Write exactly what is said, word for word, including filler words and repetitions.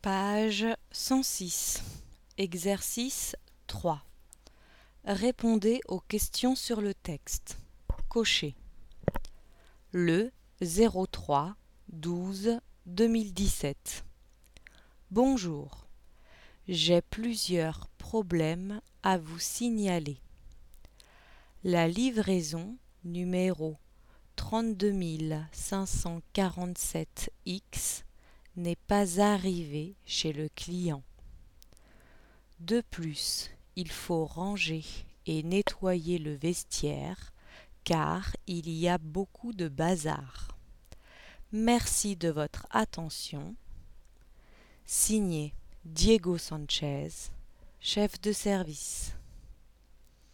Page cent six. Exercice trois. Répondez aux questions sur le texte. Cochez. Le zéro trois douze deux mille dix-sept. Bonjour. J'ai plusieurs problèmes à vous signaler. La livraison numéro trente-deux cinq cent quarante-sept X n'est pas arrivée chez le client. De plus, il faut ranger et nettoyer le vestiaire car il y a beaucoup de bazar. Merci de votre attention. Signé Diego Sanchez, chef de service.